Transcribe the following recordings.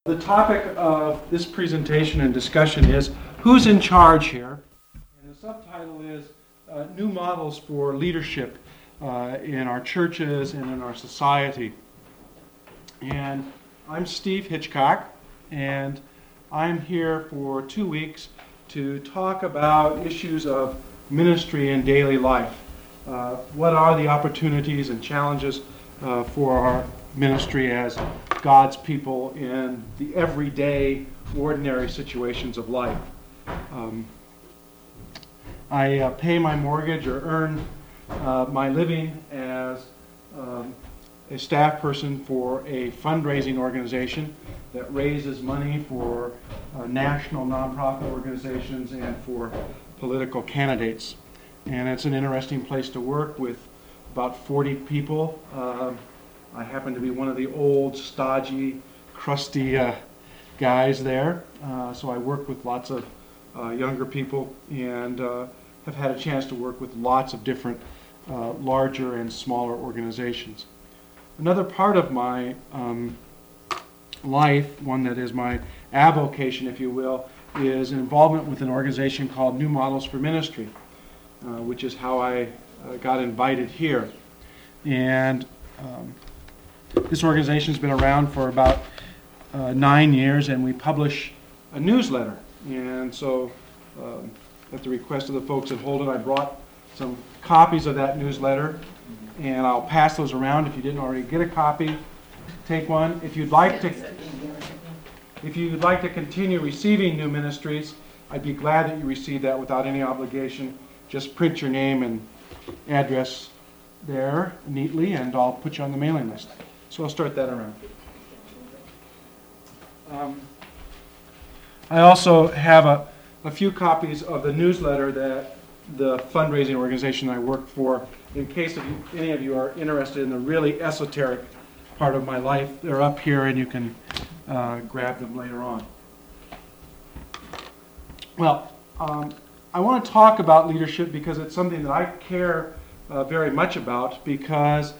The topic of this presentation and discussion is who's in charge here? And the subtitle is New Models for Leadership in our churches and in our society. And I'm Steve Hitchcock, and I'm here for 2 weeks to talk about issues of ministry and daily life. What are the opportunities and challenges for our ministry as God's people in the everyday, ordinary situations of life. I pay my mortgage or earn my living as a staff person for a fundraising organization that raises money for national nonprofit organizations and for political candidates. And it's an interesting place to work with about 40 people. I happen to be one of the old, stodgy, crusty guys there. So I work with lots of younger people and have had a chance to work with lots of different larger and smaller organizations. Another part of my life, one that is my avocation, if you will, is involvement with an organization called New Models for Ministry, which is how I got invited here. And this organization has been around for about 9 years, and we publish a newsletter. And so, at the request of the folks at Holden, I brought some copies of that newsletter, and I'll pass those around. If you didn't already get a copy, take one. If you'd like to continue receiving new ministries, I'd be glad that you receive that without any obligation. Just print your name and address there neatly, and I'll put you on the mailing list. So I'll start that around. I also have a few copies of the newsletter that the fundraising organization I work for, in case any of you are interested in the really esoteric part of my life. They're up here and you can grab them later on. Well, I want to talk about leadership because it's something that I care very much about, because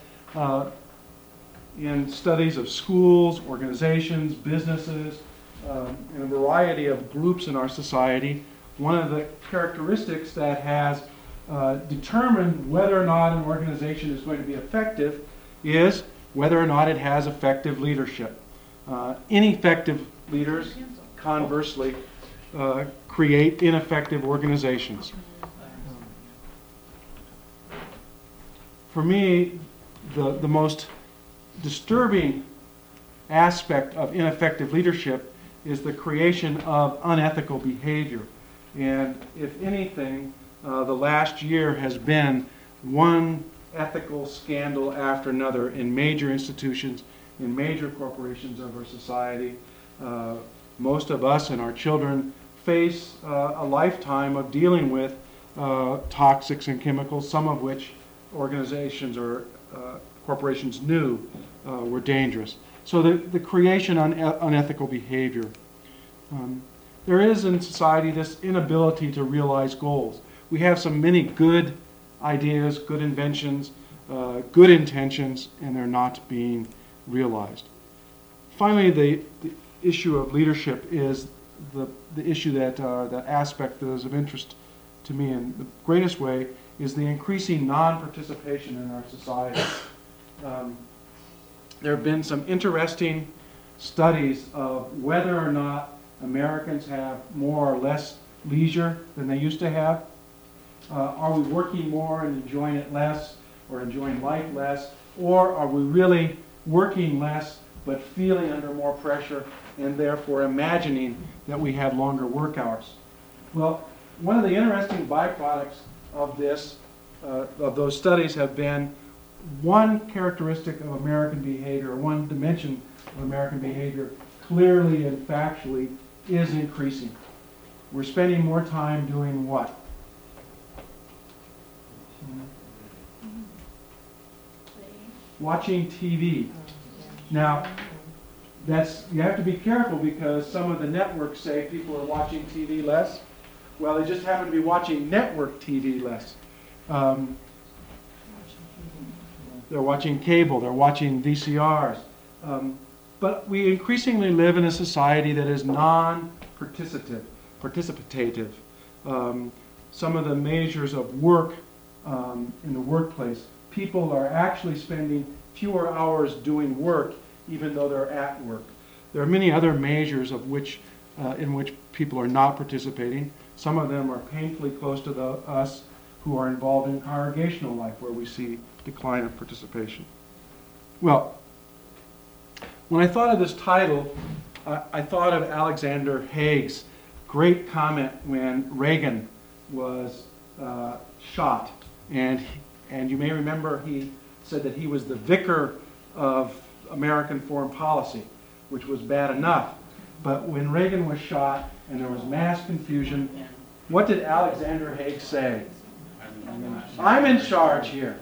in studies of schools, organizations, businesses, and a variety of groups in our society, one of the characteristics that has determined whether or not an organization is going to be effective is whether or not it has effective leadership. Ineffective leaders, conversely, create ineffective organizations. For me, the most disturbing aspect of ineffective leadership is the creation of unethical behavior. And if anything, the last year has been one ethical scandal after another in major institutions, in major corporations of our society. Most of us and our children face a lifetime of dealing with toxics and chemicals, some of which organizations or corporations knew were dangerous. So the creation of unethical behavior. There is in society this inability to realize goals. We have many good ideas, good inventions, good intentions, and they're not being realized. Finally, the issue of leadership is the issue the aspect that is of interest to me in the greatest way is the increasing non-participation in our society. There have been some interesting studies of whether or not Americans have more or less leisure than they used to have. Are we working more and enjoying it less, or enjoying life less, or are we really working less but feeling under more pressure and therefore imagining that we have longer work hours? Well, one of the interesting byproducts of those studies have been one characteristic of American behavior, one dimension of American behavior, clearly and factually is increasing. We're spending more time doing what? Watching TV. Now, you have to be careful, because some of the networks say people are watching TV less. Well, they just happen to be watching network TV less. They're watching cable, they're watching VCRs. But we increasingly live in a society that is participative. Some of the measures of work in the workplace, people are actually spending fewer hours doing work even though they're at work. There are many other measures of which, in which people are not participating. Some of them are painfully close to us who are involved in congregational life, where we see decline of participation. Well, when I thought of this title, I thought of Alexander Haig's great comment when Reagan was shot. And you may remember he said that he was the vicar of American foreign policy, which was bad enough. But when Reagan was shot and there was mass confusion, what did Alexander Haig say? I'm in charge here.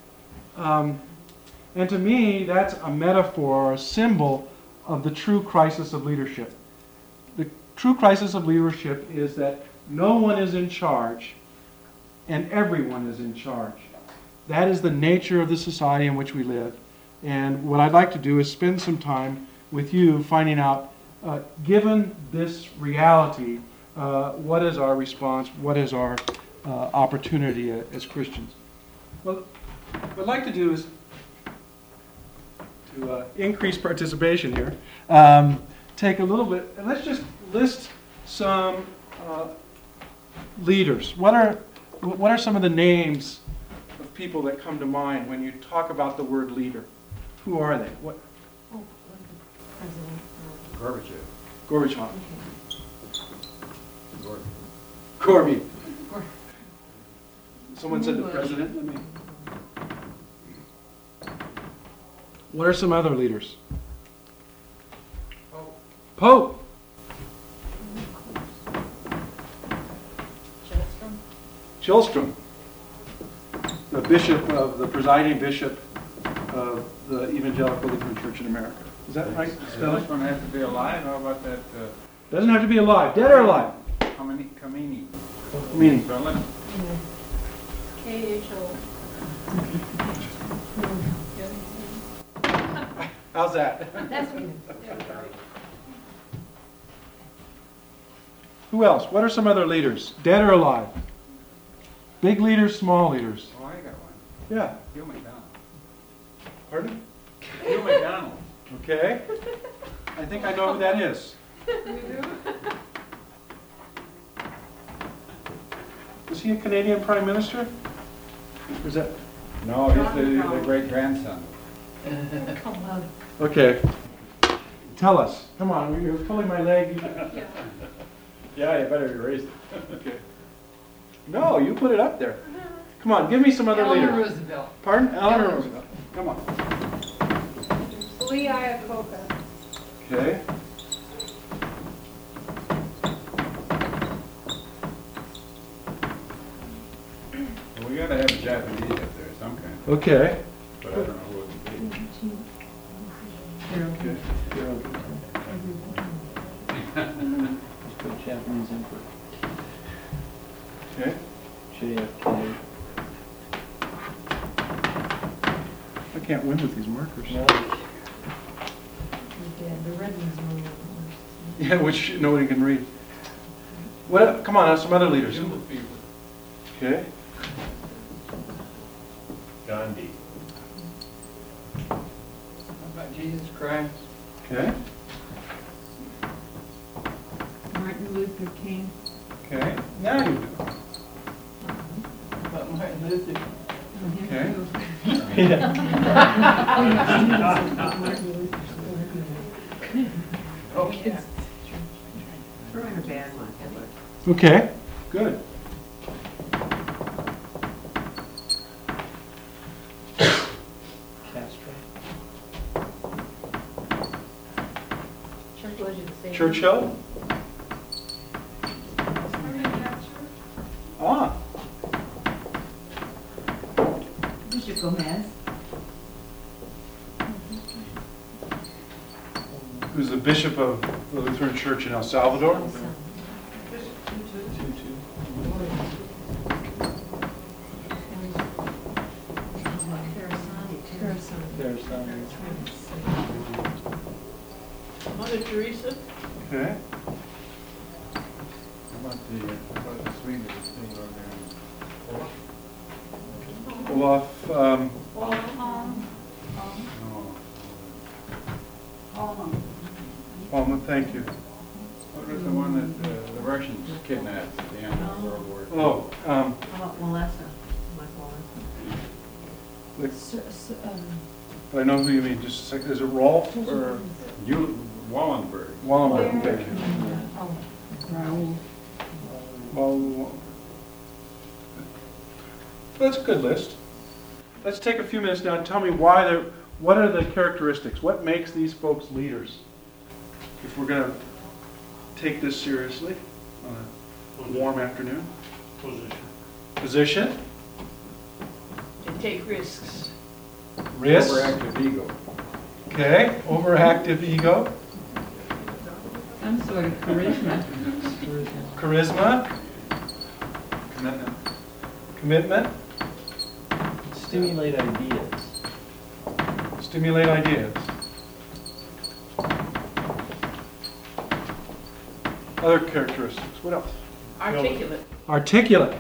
And to me, that's a metaphor, a symbol of the true crisis of leadership. The true crisis of leadership is that no one is in charge and everyone is in charge. That is the nature of the society in which we live. And what I'd like to do is spend some time with you finding out, given this reality, what is our response? What is our opportunity as Christians? Well, what I'd like to do is to increase participation here. Take a little bit, and let's just list some leaders. What are some of the names of people that come to mind when you talk about the word leader? Who are they? What? Oh, President. Gorbachev. Okay. Corby. Someone said the president. Let me. What are some other leaders? Pope. Chilstrom. The bishop of the presiding bishop of the Evangelical Lutheran Church in America. Is that right? Does this one have to be alive? How about that? Doesn't have to be alive. Dead or alive? Kamini. Meaning. Berlin. KHO. How's that? That's good. Who else? What are some other leaders? Dead or alive? Big leaders, small leaders. Oh, I got one. Yeah. Hugh McDonald. Pardon? Hugh McDonald. Okay. I think I know who that is. Was he a Canadian Prime Minister? Or is that? No, he's the great grandson. Come on. Okay. Tell us. Come on, you're pulling my leg. Yeah, you better erase it. Okay. No, you put it up there. Come on, give me some other leader. Eleanor Roosevelt. Pardon? Eleanor Roosevelt. Come on. Lee Iacocca. Okay. Well, we gotta have a Japanese up there, some kind. Okay. But I don't know who it would be. Okay. Put Japanese emperor. Okay. JFK. I can't win with these markers. The red one's more. Yeah, which nobody can read. What? Come on, some other leaders. Okay. Gandhi. How about Jesus Christ? Okay. Martin Luther King. Okay. Now you do. How about Martin Luther? Okay. Oh, yeah. Throw in a bad one. Okay. Good. Castro. Churchill. Ah. Bishop Gomez. Who's the bishop of the Lutheran Church in El Salvador? Mother Teresa. Okay. How about the Swedish thing on there? Olaf, No. Palmer, thank you. What was the one that the Russians kidnapped at the end of World War II? Oh, How about Melissa? Like Melissa. I know who you mean, just a second, is it Rolf or Wallenberg. Wallenberg? Thank you. Raoul. Well, that's a good list. Let's take a few minutes now and tell me what are the characteristics? What makes these folks leaders? If we're going to take this seriously on a warm afternoon. Position. To take risks. Risk. Overactive ego. Okay. Overactive ego. Some sort of charisma. Charisma. Commitment. Stimulate ideas. Stimulate ideas. Other characteristics. What else? Articulate. Articulate.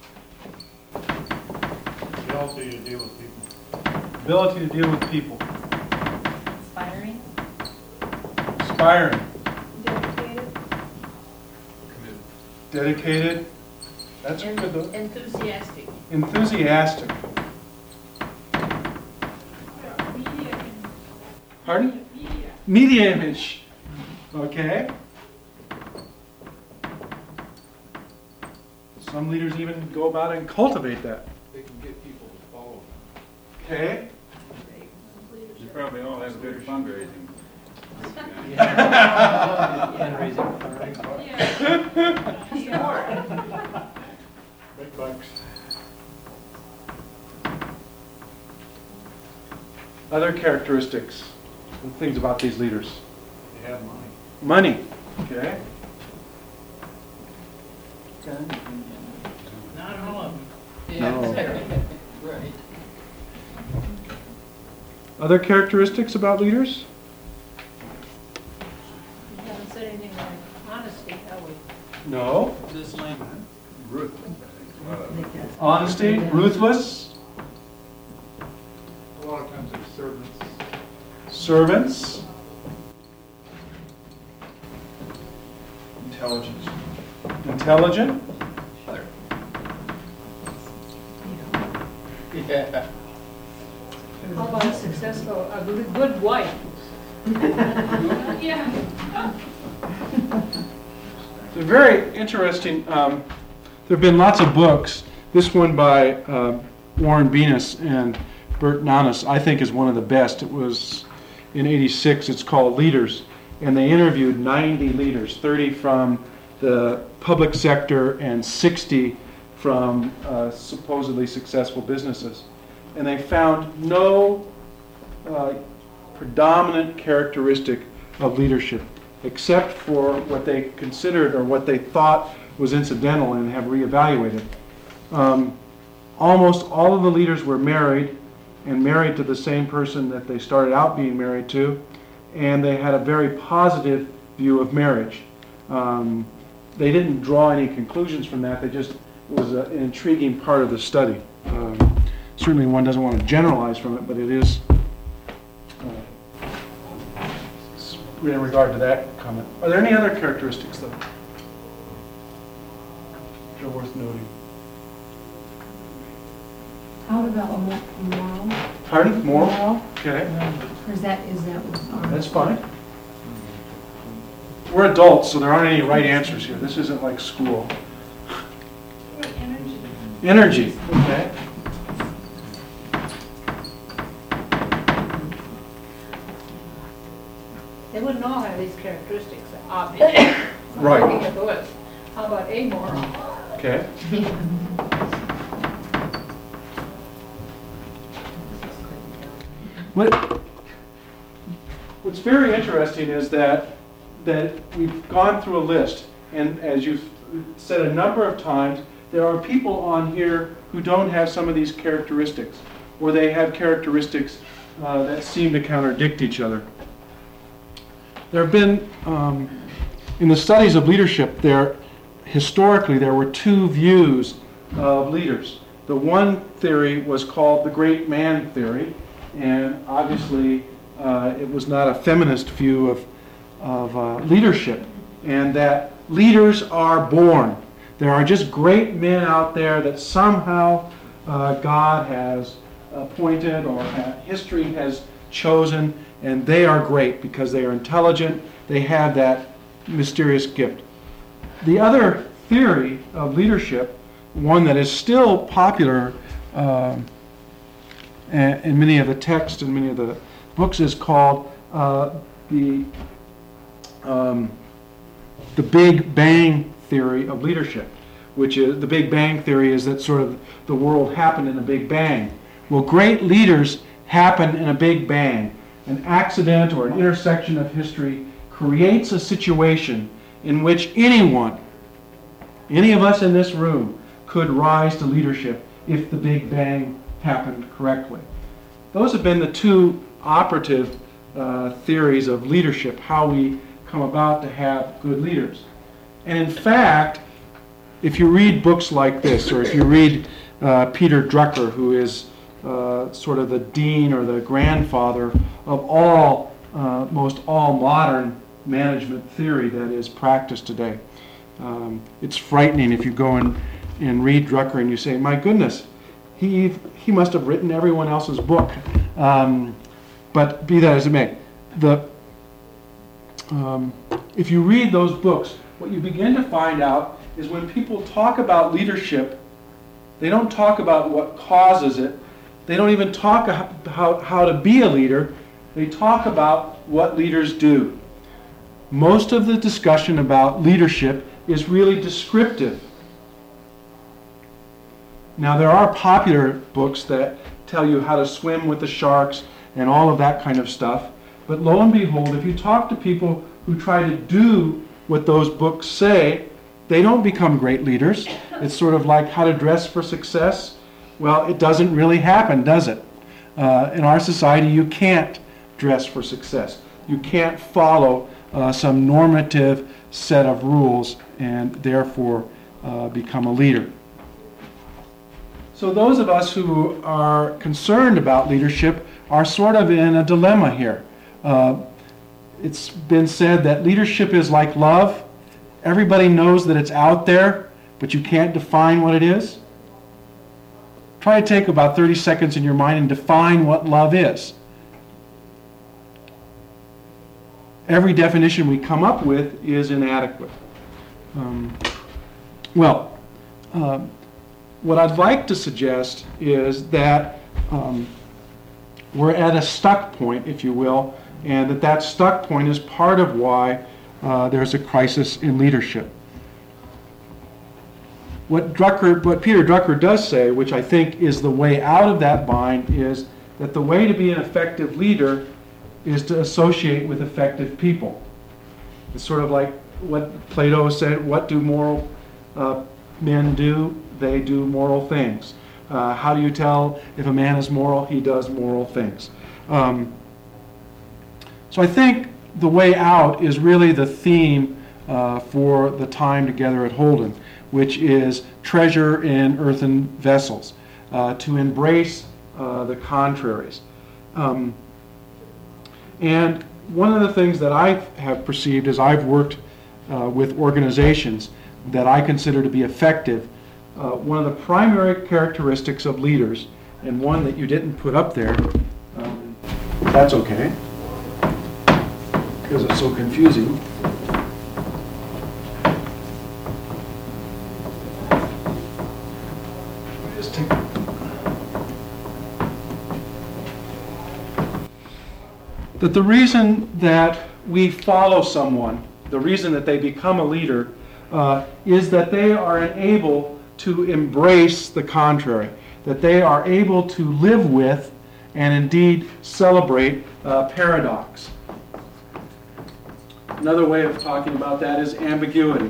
Ability to deal with people. Ability to deal with people. Inspiring. Inspiring. Dedicated. Dedicated. That's good though. Enthusiastic. Enthusiastic. Media. Pardon? Media. Media image. Okay. Some leaders even go about and cultivate that. They can get people to follow them. Okay. You probably all have good fundraising. Fundraising. Big bucks. Other characteristics and things about these leaders. They have money. Money. Okay. Not all of them. No. Right. Other characteristics about leaders? You haven't said anything like honesty, have we? No. This land. Ruthless, I think. Honesty, ruthless, A lot of times they're servants. servants, Intelligence. intelligent, Yeah. How about a successful, a good wife? Yeah. They're very interesting. There have been lots of books. This one by Warren Venus and Bert Nanas, I think, is one of the best. It was in '86. It's called Leaders, and they interviewed 90 leaders, 30 from the public sector and 60 from supposedly successful businesses. And they found no predominant characteristic of leadership, except for what they considered or what they thought was incidental and have reevaluated. Almost all of the leaders were married, and married to the same person that they started out being married to, and they had a very positive view of marriage. They didn't draw any conclusions from that. It was an intriguing part of the study. Certainly one doesn't want to generalize from it, but it is in regard to that comment. Are there any other characteristics, though, that are worth noting? How about moral? Pardon? Moral? Okay, Or is that what? that's fine. We're adults, so there aren't any right answers here. This isn't like school. Energy. Energy. Okay. They wouldn't all have these characteristics, obviously. Right. Looking at the list. How about amoral? Okay. What's very interesting is that we've gone through a list, and as you've said a number of times, there are people on here who don't have some of these characteristics, or they have characteristics that seem to contradict each other. There have been, in the studies of leadership, historically there were two views of leaders. The one theory was called the great man theory, and obviously it was not a feminist view of leadership, and that leaders are born. There are just great men out there that somehow God has appointed or history has chosen, and they are great because they are intelligent, they have that mysterious gift. The other theory of leadership, one that is still popular in many of the texts and many of the books, is called the Big Bang theory of leadership, which is, the Big Bang theory is that sort of the world happened in a Big Bang. Well, great leaders happen in a Big Bang. An accident or an intersection of history creates a situation in which anyone, any of us in this room, could rise to leadership if the Big Bang happened correctly. Those have been the two operative theories of leadership, how we come about to have good leaders. And in fact, if you read books like this, or if you read Peter Drucker, who is sort of the dean or the grandfather of most all modern management theory that is practiced today. It's frightening if you go and read Drucker and you say, my goodness, he must have written everyone else's book. But be that as it may, if you read those books, what you begin to find out is when people talk about leadership, they don't talk about what causes it. They don't even talk about how to be a leader. They talk about what leaders do. Most of the discussion about leadership is really descriptive. Now, there are popular books that tell you how to swim with the sharks and all of that kind of stuff. But lo and behold, if you talk to people who try to do what those books say, they don't become great leaders. It's sort of like how to dress for success. Well, it doesn't really happen, does it? In our society, you can't dress for success. You can't follow some normative set of rules and therefore become a leader. So those of us who are concerned about leadership are sort of in a dilemma here. It's been said that leadership is like love. Everybody knows that it's out there, but you can't define what it is. Try to take about 30 seconds in your mind and define what love is. Every definition we come up with is inadequate. What I'd like to suggest is that we're at a stuck point, if you will, and that stuck point is part of why there's a crisis in leadership. What Peter Drucker does say, which I think is the way out of that bind, is that the way to be an effective leader is to associate with effective people. It's sort of like what Plato said, what do moral men do? They do moral things. How do you tell if a man is moral? He does moral things. So I think the way out is really the theme for the time together at Holden, which is treasure in earthen vessels, to embrace the contraries. And one of the things that I have perceived as I've worked with organizations that I consider to be effective, one of the primary characteristics of leaders, and one that you didn't put up there, that's okay, because it's so confusing. Just take that the reason that we follow someone, the reason that they become a leader, is that they are able to embrace the contrary, that they are able to live with and indeed celebrate paradox. Another way of talking about that is ambiguity.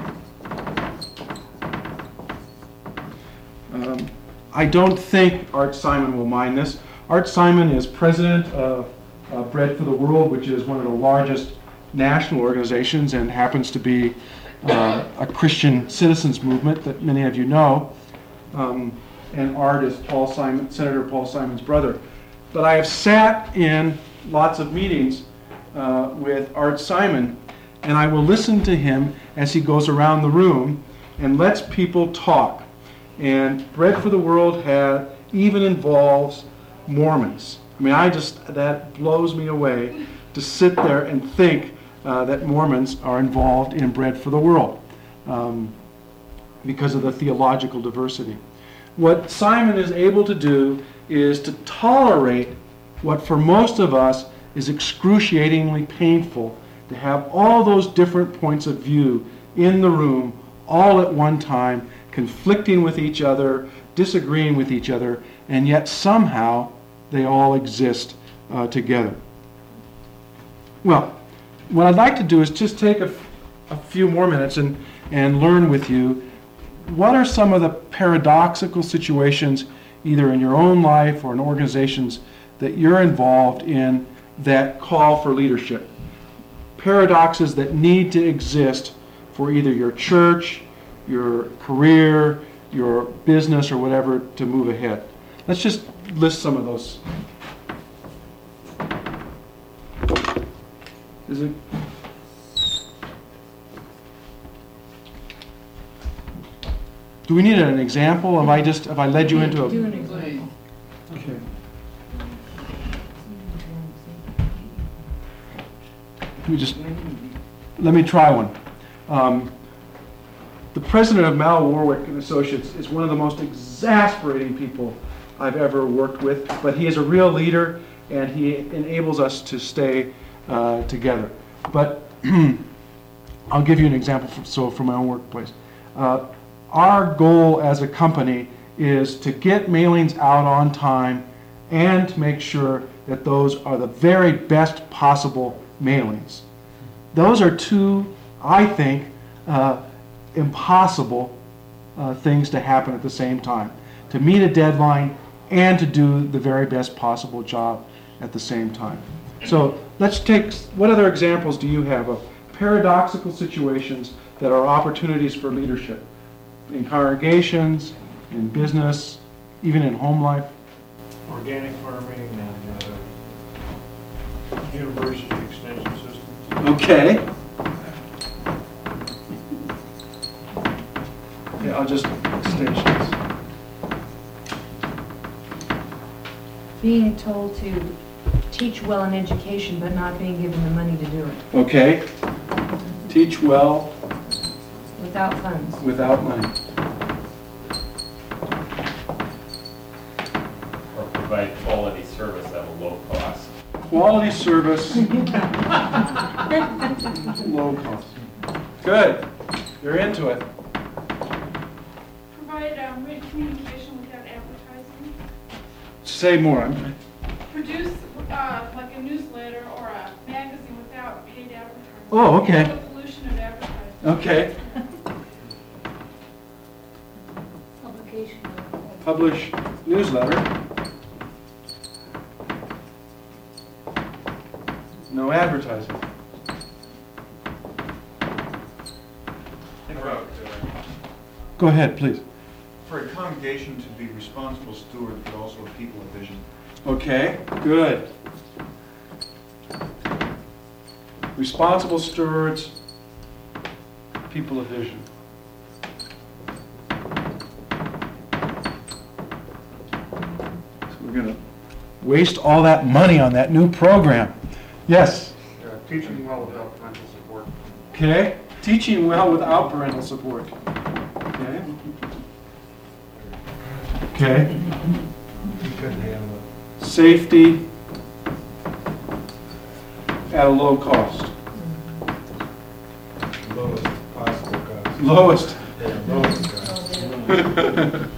I don't think Art Simon will mind this. Art Simon is president of Bread for the World, which is one of the largest national organizations and happens to be a Christian citizens movement that many of you know. And Art is Senator Paul Simon's brother. But I have sat in lots of meetings with Art Simon, and I will listen to him as he goes around the room and lets people talk. And Bread for the World even involves Mormons. I mean, that blows me away to sit there and think that Mormons are involved in Bread for the World because of the theological diversity. What Simon is able to do is to tolerate what for most of us is excruciatingly painful, to have all those different points of view in the room all at one time, conflicting with each other, disagreeing with each other, and yet somehow they all exist together. Well, what I'd like to do is just take a few more minutes and learn with you what are some of the paradoxical situations, either in your own life or in organizations that you're involved in, that call for leadership. Paradoxes that need to exist for either your church, your career, your business, or whatever to move ahead. Let's just list some of those. Is it? Do we need an example? Have I led you into a? Do an example. Okay. Let me try one. The president of Mal Warwick and Associates is one of the most exasperating people I've ever worked with, but he is a real leader and he enables us to stay together. But I'll give you an example from my own workplace. Our goal as a company is to get mailings out on time and to make sure that those are the very best possible mailings. Those are two, I think, impossible things to happen at the same time. To meet a deadline and to do the very best possible job at the same time. So let's take, what other examples do you have of paradoxical situations that are opportunities for leadership? In congregations, in business, even in home life? Organic farming and university extension systems. Okay. Yeah, I'll just stations. Being told to teach well in education, but not being given the money to do it, Okay. Teach well without funds. without money. Or provide quality service at a low cost. Quality service, low cost. Good. You're into it. Provide written communication without advertising. Say more. Produce like a newsletter or a magazine without paid advertising. Oh, okay. The pollution of advertising. Okay. Publication. Publish newsletter. No advertising. Think about, Go ahead, please. for a congregation to be responsible steward, but also a people of vision. Okay, good. Responsible stewards, people of vision. So we're going to waste all that money on that new program. Yes? Teaching well without parental support. Okay. Teaching well without parental support. Okay. Okay. You couldn't handle Safety at a low cost. it. Lowest possible cost. Lowest. Yeah, lowest cost.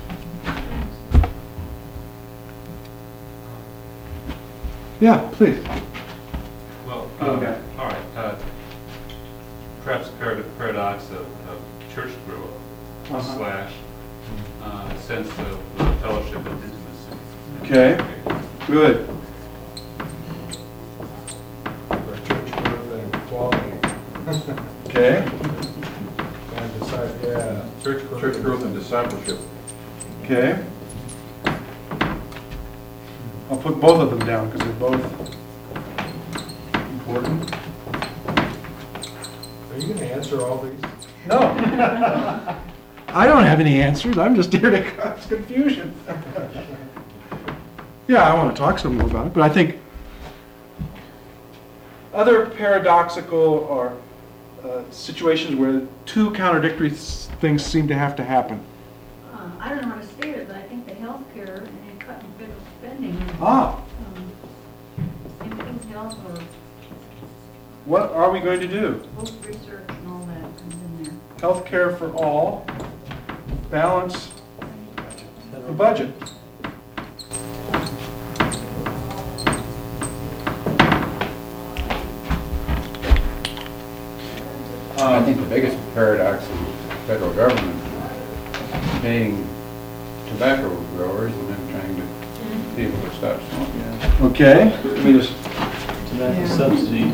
Yeah, please. Well, Okay. all right. Perhaps a paradox of church growth Uh-huh. / sense of fellowship and intimacy. Okay, good. For church growth and quality Okay. And decide, yeah. Church growth and discipleship. Okay. I'll put both of them down because they're both important. Are you gonna answer all these? No. I don't have any answers. I'm just here to cause confusion. Yeah, I want to talk some more about it, but I think other paradoxical or situations where two contradictory things seem to have to happen. I don't know how to state it, but I think the healthcare and cutting federal spending. Ah, Anything health or what are we going to do? post research and all that comes in there. Healthcare for all, balance the budget. I think the biggest paradox is the federal government paying tobacco growers and then trying to people to stop smoking. Okay, let me just, Tobacco subsidies.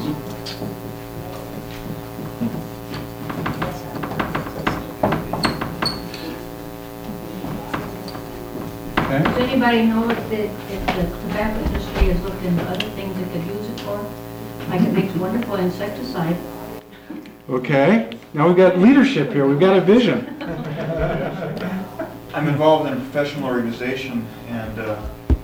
okay. Does anybody know if the tobacco industry has looked into other things it could use it for? Like it makes wonderful insecticide. Okay, now we've got leadership here, we've got a vision. I'm involved in a professional organization, and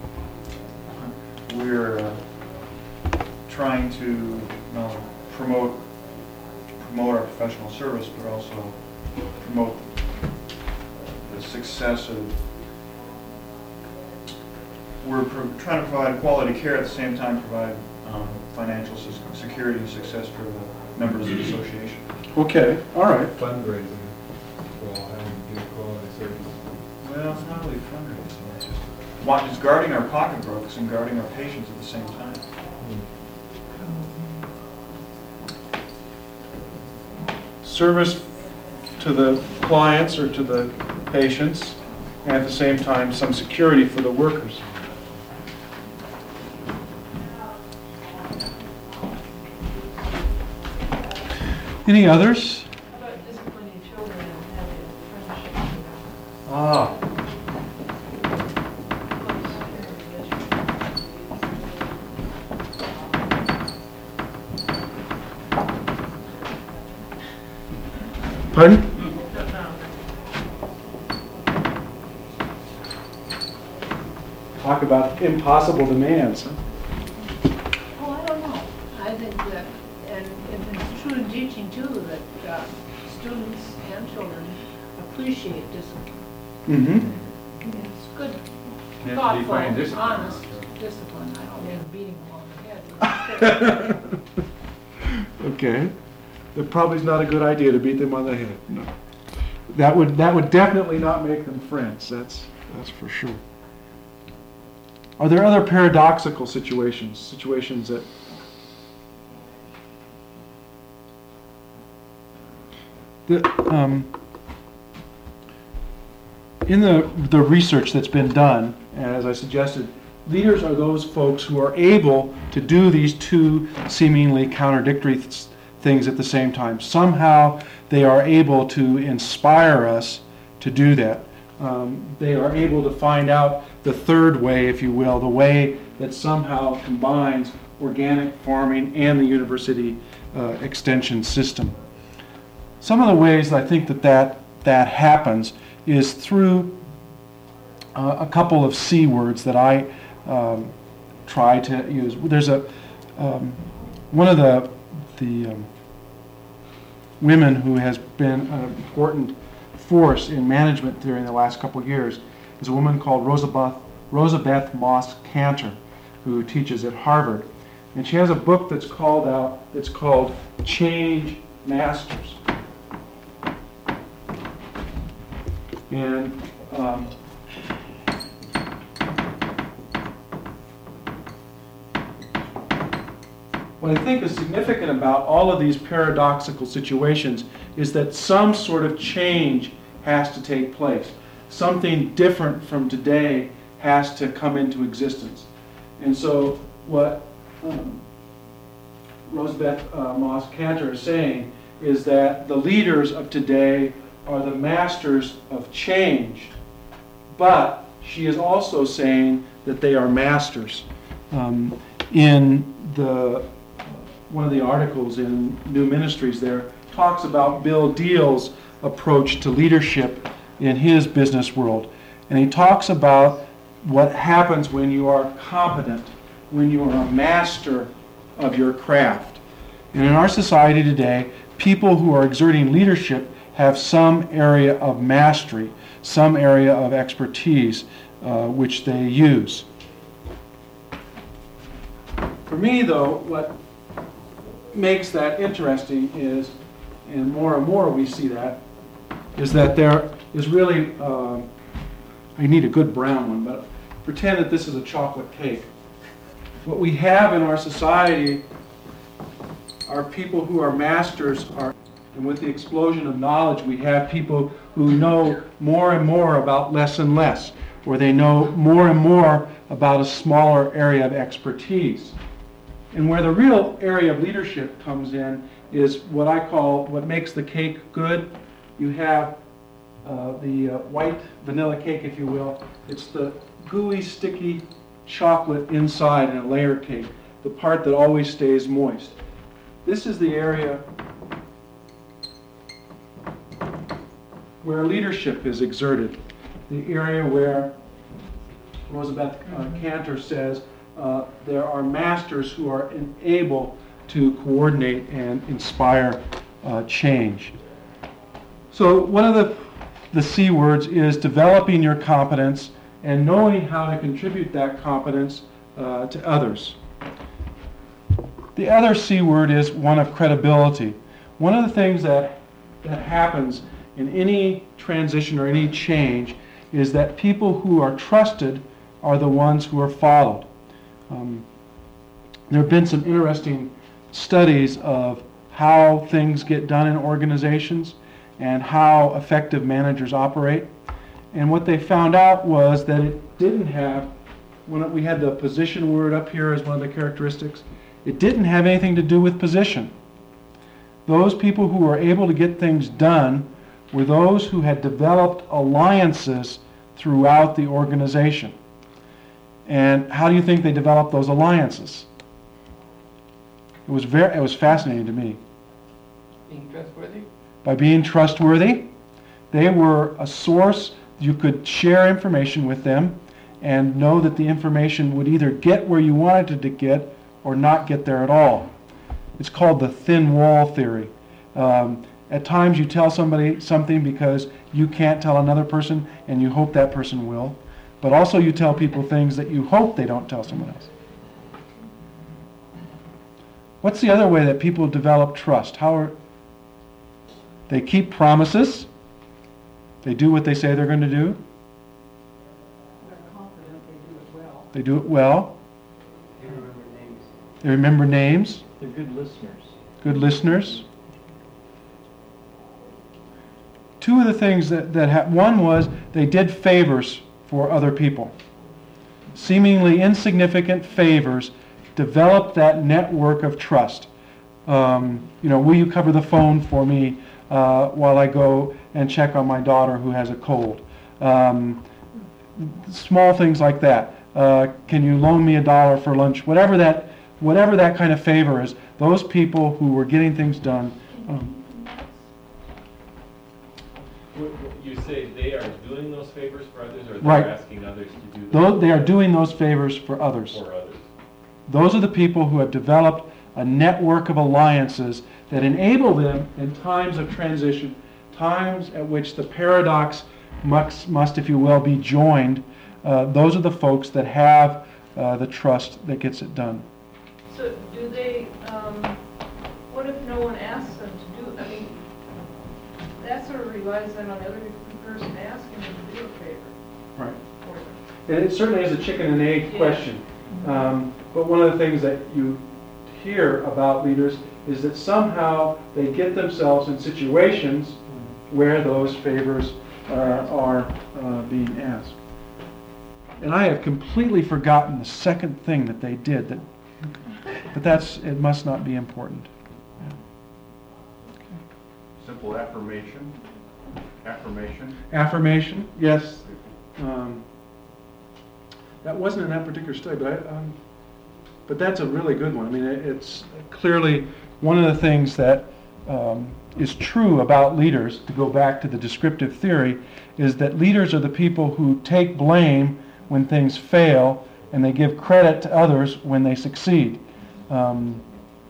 we're trying to promote our professional service, but also promote the success of. We're trying to provide quality care at the same time provide financial security and success for the members of the association. Okay, all right. Fundraising, well, how do you get quality service? Well, it's not really fundraising. It's guarding our pocketbooks and guarding our patients at the same time. Service to the clients or to the patients, and at the same time, some security for the workers. Any others? How about disciplining children and having a friendship with them? Ah, pardon? Talk about impossible demands. Huh? Oh, I don't know. I think that, and it's true in teaching too, that students and children appreciate discipline. Mm-hmm. It's good, You have to thoughtful, define discipline. honest discipline. I don't mean beating them on the head. Okay. It probably is not a good idea to beat them on the head. No. That would definitely not make them friends. That's for sure. Are there other paradoxical situations? Situations that in the research that's been done, as I suggested, leaders are those folks who are able to do these two seemingly contradictory things at the same time. Somehow they are able to inspire us to do that. They are able to find out the third way, if you will, the way that somehow combines organic farming and the university extension system. Some of the ways I think that happens is through a couple of C words that I try to use. There's one of the women who has been an important force in management during the last couple of years is a woman called Rosabeth Moss Kanter, who teaches at Harvard, and she has a book that's called Change Masters. And what I think is significant about all of these paradoxical situations is that some sort of change has to take place. Something different from today has to come into existence. And so what Rosabeth Moss Kanter is saying is that the leaders of today are the masters of change. But she is also saying that they are masters. In one of the articles in New Ministries there talks about Bill Deal's approach to leadership in his business world. And he talks about what happens when you are competent, when you are a master of your craft. And in our society today, people who are exerting leadership have some area of mastery, some area of expertise which they use. For me, though, what makes that interesting is, and more we see that, is that there is really, I need a good brown one, but pretend that this is a chocolate cake. What we have in our society are people who are masters, and with the explosion of knowledge, we have people who know more and more about less and less, or they know more and more about a smaller area of expertise. And where the real area of leadership comes in is what I call what makes the cake good. You have the white vanilla cake, if you will. It's the gooey, sticky chocolate inside in a layer cake, the part that always stays moist. This is the area where leadership is exerted, the area where Rosabeth Cantor says there are masters who are able to coordinate and inspire change. So one of the C words is developing your competence and knowing how to contribute that competence to others. The other C word is one of credibility. One of the things that happens in any transition or any change is that people who are trusted are the ones who are followed. There have been some interesting studies of how things get done in organizations and how effective managers operate. And what they found out was that it didn't have, when we had the position word up here as one of the characteristics, it didn't have anything to do with position. Those people who were able to get things done were those who had developed alliances throughout the organization. And how do you think they developed those alliances? It was fascinating to me. Being trustworthy? By being trustworthy, they were a source. You could share information with them and know that the information would either get where you wanted it to get or not get there at all. It's called the thin wall theory. At times you tell somebody something because you can't tell another person and you hope that person will. But also you tell people things that you hope they don't tell someone else. What's the other way that people develop trust? They keep promises. They do what they say they're going to do. They're confident they do it well. They do it well. They remember names. They remember names. They're good listeners. Good listeners. Two of the things one was they did favors for other people. Seemingly insignificant favors developed that network of trust. Will you cover the phone for me while I go and check on my daughter who has a cold? Small things like that. Can you loan me $1 for lunch? Whatever that kind of favor is, those people who were getting things done. You say they are doing those favors for others, or Right. they're asking others to do them They are doing those favors for others. for others? Those are the people who have developed a network of alliances that enable them in times of transition, times at which the paradox must, if you will, be joined. Those are the folks that have the trust that gets it done. So do they, what if no one asks them to do, that sort of relies then on the other person asking them to do a favor Right. for them. And it certainly is a chicken and egg question. But one of the things that you hear about leaders is that somehow they get themselves in situations where those favors are being asked. And I have completely forgotten the second thing that they did. But it must not be important. Yeah. Okay. simple affirmation. Affirmation. Affirmation, yes. That wasn't in that particular study, but that's a really good one. I mean, it's clearly one of the things that is true about leaders, to go back to the descriptive theory, is that leaders are the people who take blame when things fail, and they give credit to others when they succeed. Pardon?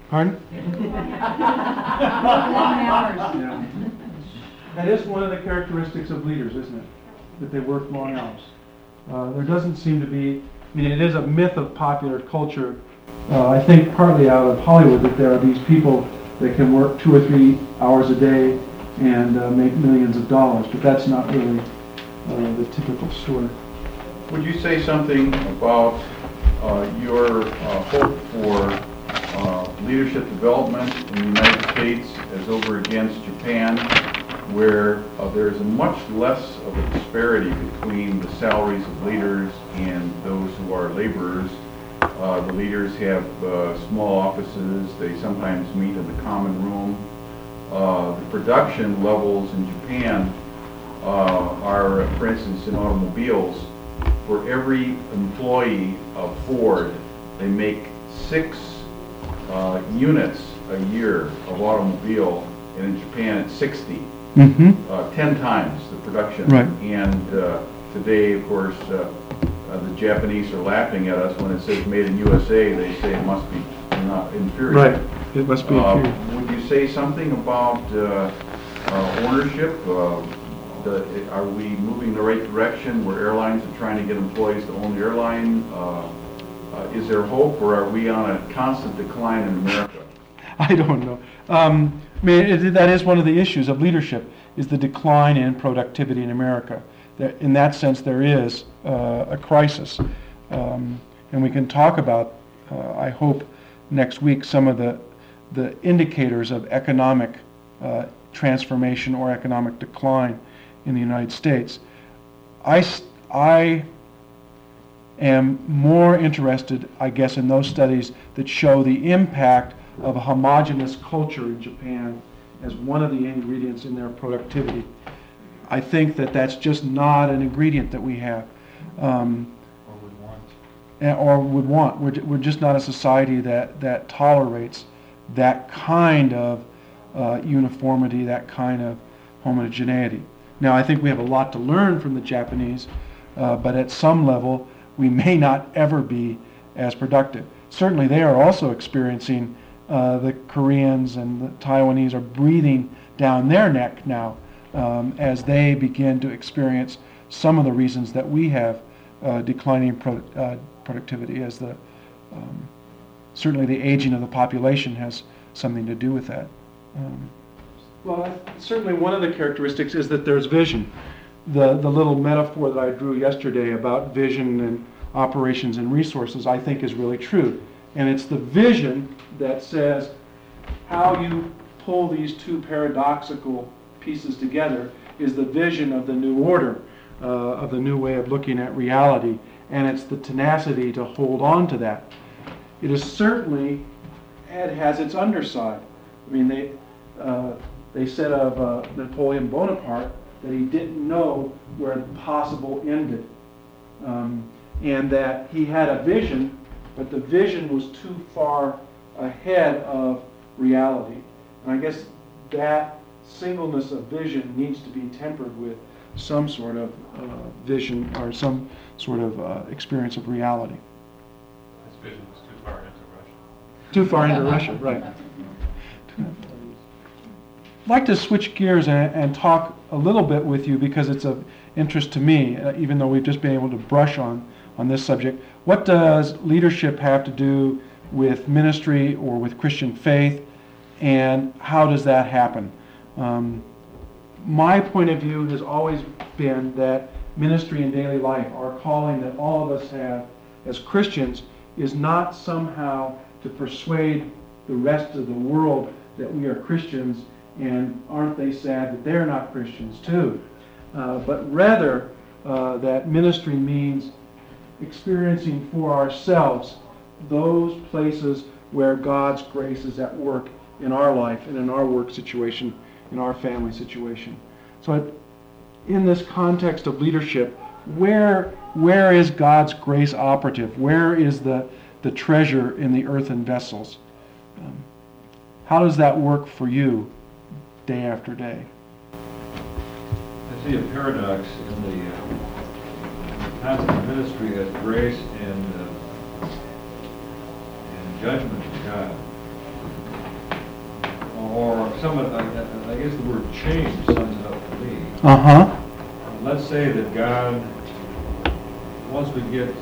Yeah. That is one of the characteristics of leaders, isn't it? That they work long hours. There doesn't seem to be, I mean, it is a myth of popular culture, I think partly out of Hollywood, that there are these people that can work 2 or 3 hours a day and make millions of dollars, but that's not really the typical story. Would you say something about your hope for leadership development in the United States as over against Japan, where there's a much less of a disparity between the salaries of leaders and those who are laborers? The leaders have small offices. They sometimes meet in the common room. The production levels in Japan are, for instance, in automobiles, for every employee of Ford, they make 6 units a year of automobile, and in Japan it's 60. 10 times the production. Right. And today, of course, the Japanese are laughing at us when it says made in USA. They say it must be not inferior. Right. It must be inferior. Would you say something about ownership? Are we moving in the right direction where airlines are trying to get employees to own the airline? Is there hope, or are we on a constant decline in America? I don't know. I mean, that is one of the issues of leadership, is the decline in productivity in America. In that sense, there is a crisis. And we can talk about, I hope, next week, some of the indicators of economic transformation or economic decline in the United States. I am more interested, I guess, in those studies that show the impact of a homogeneous culture in Japan as one of the ingredients in their productivity. I think that that's just not an ingredient that we have. Or would want. We're just not a society that tolerates that kind of uniformity, that kind of homogeneity. Now, I think we have a lot to learn from the Japanese, but at some level, we may not ever be as productive. Certainly, they are also experiencing, the Koreans and the Taiwanese are breathing down their neck now as they begin to experience some of the reasons that we have declining productivity, as certainly the aging of the population has something to do with that. Well, certainly one of the characteristics is that there's vision. The little metaphor that I drew yesterday about vision and operations and resources, I think, is really true. And it's the vision that says how you pull these two paradoxical pieces together is the vision of the new order, of the new way of looking at reality. And it's the tenacity to hold on to that. It is certainly, it has its underside. I mean, they said of Napoleon Bonaparte that he didn't know where the possible ended. And that he had a vision, but the vision was too far ahead of reality. And I guess that singleness of vision needs to be tempered with some sort of vision or some sort of experience of reality. His vision was too far into Russia. Too far into Russia, right. I'd like to switch gears and talk a little bit with you, because it's of interest to me, even though we've just been able to brush on this subject. What does leadership have to do with ministry or with Christian faith, and how does that happen? My point of view has always been that ministry and daily life, our calling that all of us have as Christians, is not somehow to persuade the rest of the world that we are Christians, and aren't they sad that they're not Christians too, but rather that ministry means experiencing for ourselves those places where God's grace is at work in our life and in our work situation in our family situation. So in this context of leadership, where is God's grace operative? Where is the treasure in the earthen vessels? How does that work for you day after day? I see a paradox in the constant ministry of grace and judgment of God. Or some of, I guess the word change sums it up for me. Uh-huh. Let's say that God, once we get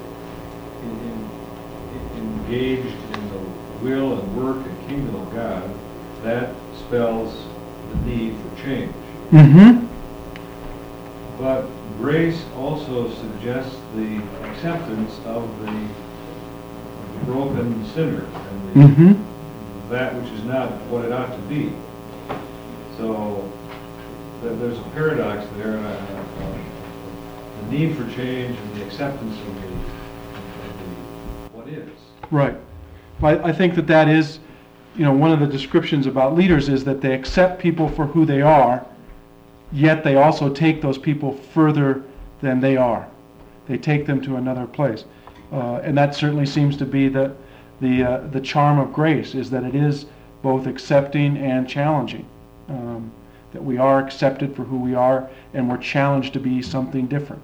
engaged in the will and work and kingdom of God, that spells the need for change. Mm-hmm. But grace also suggests the acceptance of the broken sinner and Mm-hmm. that which is not what it ought to be. So there's a paradox there, the need for change and the acceptance of the what is. Right. I think that is, one of the descriptions about leaders is that they accept people for who they are, yet they also take those people further than they are. They take them to another place. And that certainly seems to be the charm of grace, is that it is both accepting and challenging. That we are accepted for who we are, and we're challenged to be something different.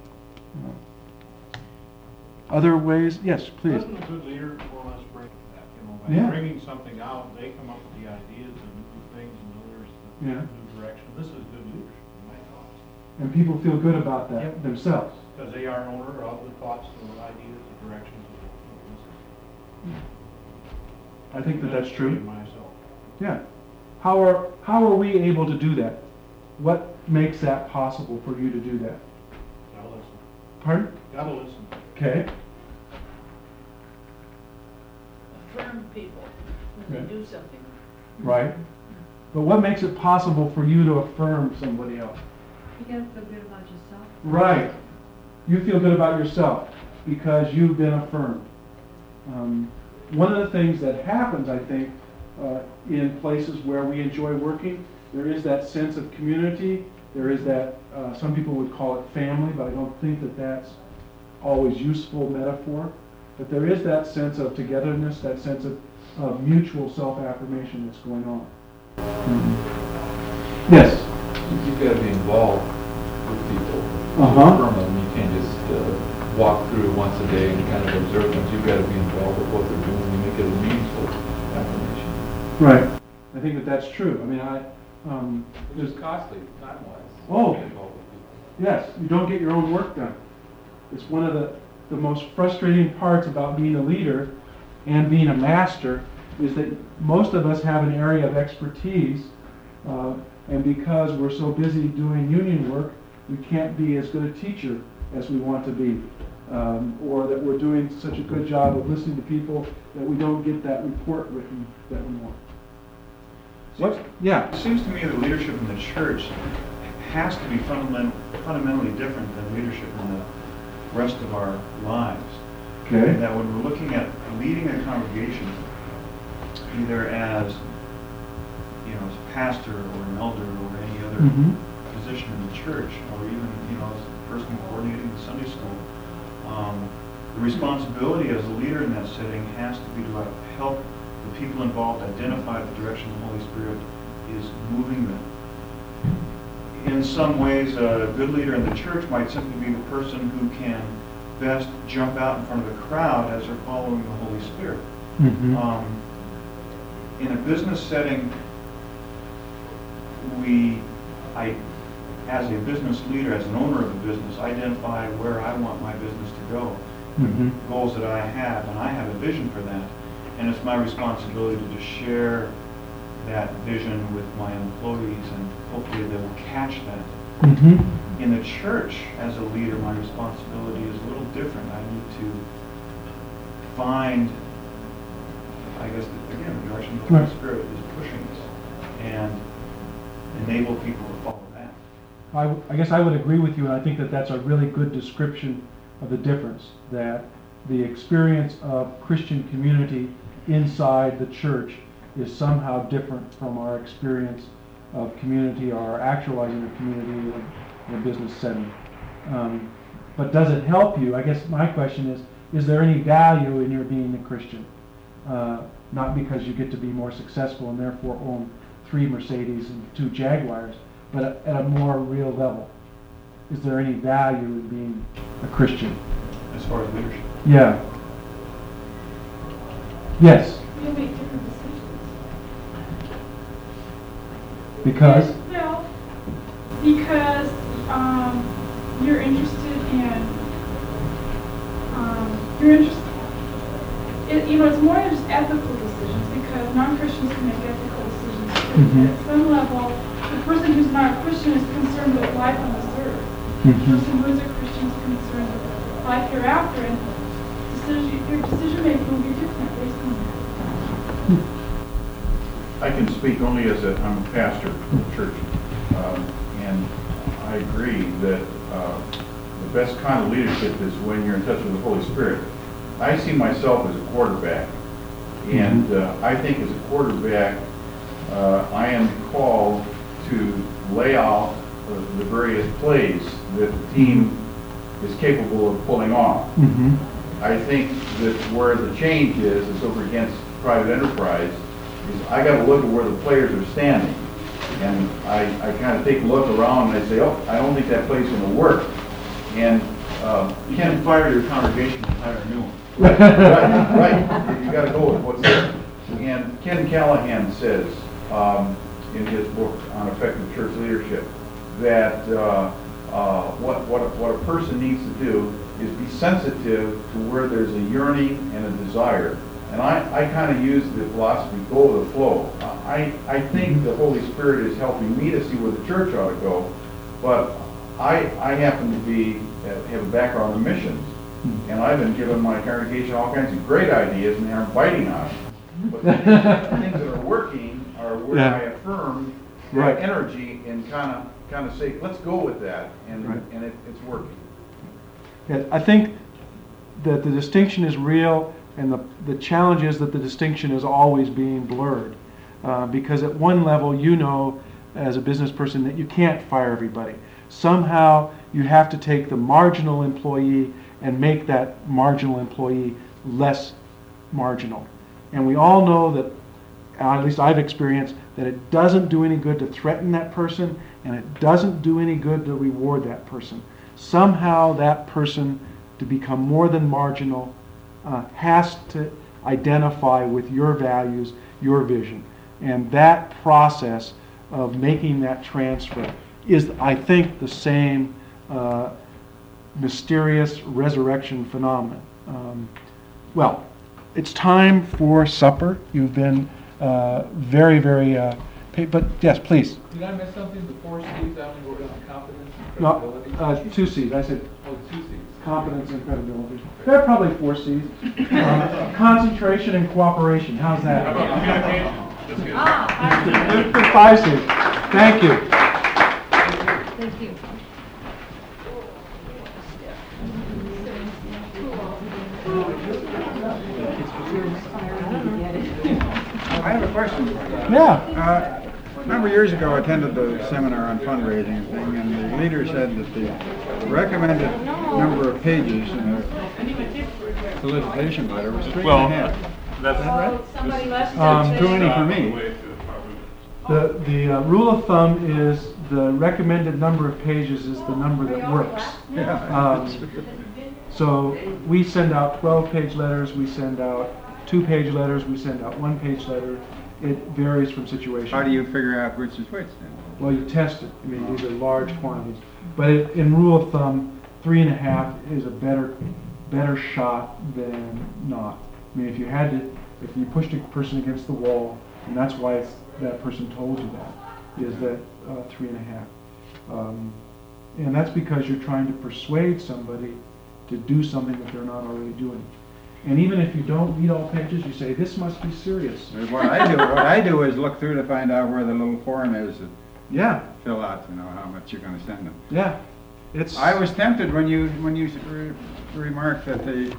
Other ways? Yes, please. Doesn't a good leader more or less break that? By Yeah. bringing something out, they come up with the ideas and new things and others, Yeah. new direction. This is good leadership, in my thoughts. And people feel good about that Yep. themselves. Because they are owner of the thoughts, the ideas, the directions of the I think that's true. myself. Yeah. How are we able to do that? What makes that possible for you to do that? Gotta listen. Pardon? Gotta listen. Okay. Affirm people when Okay. they do something. Right. But what makes it possible for you to affirm somebody else? You gotta feel good about yourself. Right. You feel good about yourself because you've been affirmed. One of the things that happens, I think, in places where we enjoy working, there is that sense of community. There is that, some people would call it family, but I don't think that that's always useful metaphor. But there is that sense of togetherness, that sense of mutual self-affirmation that's going on. Yes? You've got to be involved with people. Uh-huh. From them. You can't just walk through once a day and kind of observe them. You've got to be involved with what they're doing and make it a meaningful affirmation. Right. I think that that's true. I mean, Which is costly, time-wise. Oh. to be involved with people. yes, you don't get your own work done. It's one of the most frustrating parts about being a leader and being a master is that most of us have an area of expertise, and because we're so busy doing union work, we can't be as good a teacher as we want to be, or that we're doing such a good job of listening to people that we don't get that report written that we want. What? Yeah. It seems to me that leadership in the church has to be fundamentally different than leadership in the rest of our lives. Okay. And that when we're looking at leading a congregation, either as as a pastor or an elder or any other Mm-hmm. position in the church, or even as a person coordinating the Sunday school, the responsibility as a leader in that setting has to be to help the people involved identify the direction the Holy Spirit is moving them. In some ways, a good leader in the church might simply be the person who can best jump out in front of the crowd as they're following the Holy Spirit. Mm-hmm. In a business setting, as a business leader, as an owner of a business, identify where I want my business to go, Mm-hmm. goals that I have, and I have a vision for that. And it's my responsibility to share that vision with my employees, and hopefully they will catch that. Mm-hmm. In the church, as a leader, my responsibility is a little different. I need to find, I guess, again, the direction the Holy Right. Spirit is pushing us, and enable people to follow that. I guess I would agree with you, and I think that that's a really good description of the difference, that the experience of Christian community inside the church is somehow different from our experience of community or actualizing the community in a business setting. But does it help you? I guess my question is there any value in your being a Christian? Not because you get to be more successful and therefore own 3 Mercedes and 2 Jaguars, but at a more real level. Is there any value in being a Christian? As far as leadership. Yeah. Yes. You'll make different decisions. Because? Well, because you're interested in, it's more than just ethical decisions, because non-Christians can make ethical decisions too. Mhm. At some level, the person who's not a Christian is concerned with life on this earth. Mhm. The person who is a Christian is concerned with life hereafter, and your decision making will be different based on that. I can speak only as I'm a pastor of a church, and I agree that the best kind of leadership is when you're in touch with the Holy Spirit. I see myself as a quarterback, and I think as a quarterback, I am called to lay out the various plays that the team is capable of pulling off. Mm-hmm. I think that where the change is over against private enterprise, is I got to look at where the players are standing. And I kind of take a look around and I say, oh, I don't think that play's going to work. And You can't fire your congregation and hire a new one. right. You got to go with what's there. And Ken Callahan says in his book on effective church leadership that what a person needs to do is be sensitive to where there's a yearning and a desire. And I kind of use the philosophy, go with the flow. I think the Holy Spirit is helping me to see where the church ought to go, but I happen to have a background in missions, and I've been giving my congregation all kinds of great ideas, and they aren't biting on it. But the things that are working are where I affirm that energy and kind of say, let's go with that, and it's working. Yeah, I think that the distinction is real, and the challenge is that the distinction is always being blurred. Because at one level, you know, as a business person, that you can't fire everybody. Somehow, you have to take the marginal employee and make that marginal employee less marginal. And we all know that, at least I've experienced, that it doesn't do any good to threaten that person, and it doesn't do any good to reward that person. Somehow that person, to become more than marginal, has to identify with your values, your vision. And that process of making that transfer is, I think, the same mysterious resurrection phenomenon. Well, it's time for supper. You've been very, very, but yes, please. Did I miss something? The 4 C's, I only wrote down competence and No, credibility. 2 C's. I said Oh, 2 C's. competence and credibility. There are probably 4 C's. Concentration and cooperation. How's How that? about communication? Just kidding. There's 5 C's. Thank you. Thank you. I have a question. Yeah. A number of years ago, I attended the seminar on fundraising thing, and the leader said that the recommended number of pages in a solicitation letter was 3.5. That's Too many for me. The rule of thumb is the recommended number of pages is the number that works. So we send out 12-page letters, we send out 2-page letters, we send out 1-page letter. It varies from situation. How do you figure out which is which then? Well, you test it. I mean, these are large quantities. But in rule of thumb, 3.5 is a better shot than not. I mean, if you pushed a person against the wall, and that's why that person told you that, is that 3.5. And that's because you're trying to persuade somebody to do something that they're not already doing. And even if you don't read all pages, you say, this must be serious. What I do is look through to find out where the little form is that Yeah, fill out, how much you're going to send them. yeah. I was tempted when you remarked that the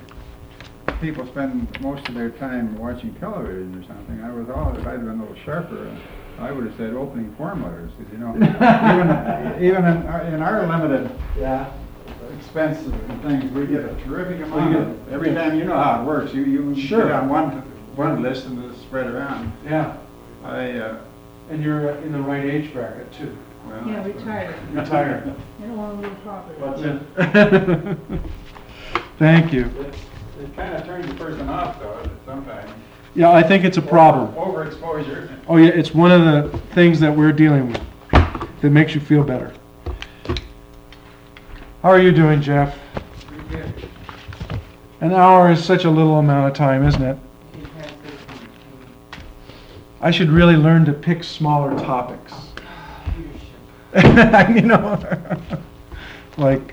people spend most of their time watching television or something. I'd have been a little sharper. I would have said opening form letters, because, you know, even in our limited Yeah. expenses and things, we get a terrific amount of, every time, you know how it works, you Sure. get on one list and it's spread around. Yeah, I, and you're in the right age bracket too. well. Yeah, retired. Retired. You don't want to lose property. Thank you. It kind of turns the person off, though, sometimes. Yeah, I think it's a problem. Overexposure. Oh yeah, it's one of the things that we're dealing with that makes you feel better. How are you doing, Jeff? An hour is such a little amount of time, isn't it? I should really learn to pick smaller topics. You know, like,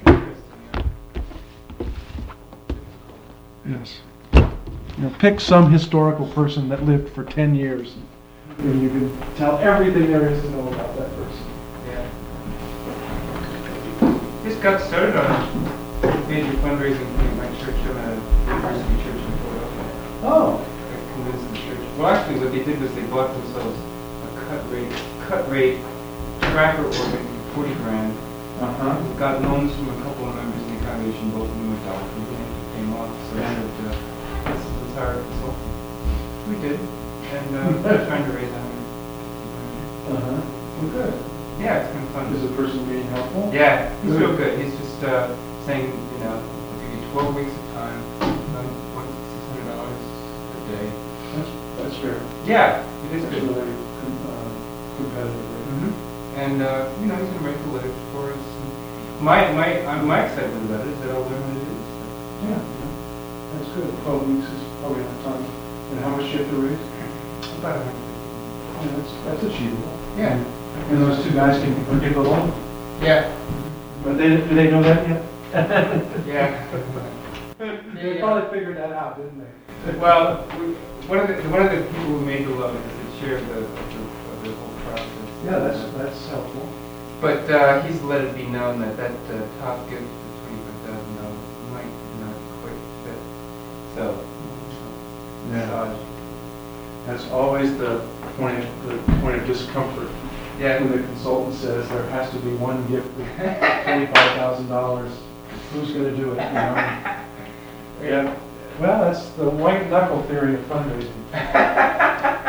yes. You know, pick some historical person that lived for 10 years, and you can tell everything there is to know about that person. Yeah. Just got started on a major fundraising thing at my church. I'm at a university church in Philadelphia. Oh. I convinced the church. Well, actually, what they did was they bought themselves a cut rate tracker organ, 40 grand. Got loans from a couple of members in the congregation, both of them were doctors, and came off. So I said, let's hire a consultant. We did, and we're trying to raise $100,000. Well, good. Yeah, it's been fun. Is the person being helpful? Yeah, he's real good. He's just saying, you know, I'll give you 12 weeks of time, $600 a day. That's fair. Yeah, it is That's good. really competitive. And you know, he's gonna write the letters for us. My excitement about it is that I'll learn how to do this stuff. Yeah, that's good. 12 weeks is probably enough time. And how much do you have to raise? About That's achievable. Yeah. And those two guys can forgive the loan? Yeah. But do they know that yet? Yeah. They probably figured that out, didn't they? Well, one of the people who made the loan is the chair of the whole process. Yeah, that's helpful. But he's let it be known that top gift of $25,000 might not quite fit. So, Yeah. That's always the point of discomfort. yeah. When the consultant says there has to be one gift of $25,000, who's going to do it? You know? Yeah. Well, that's the white knuckle theory of fundraising.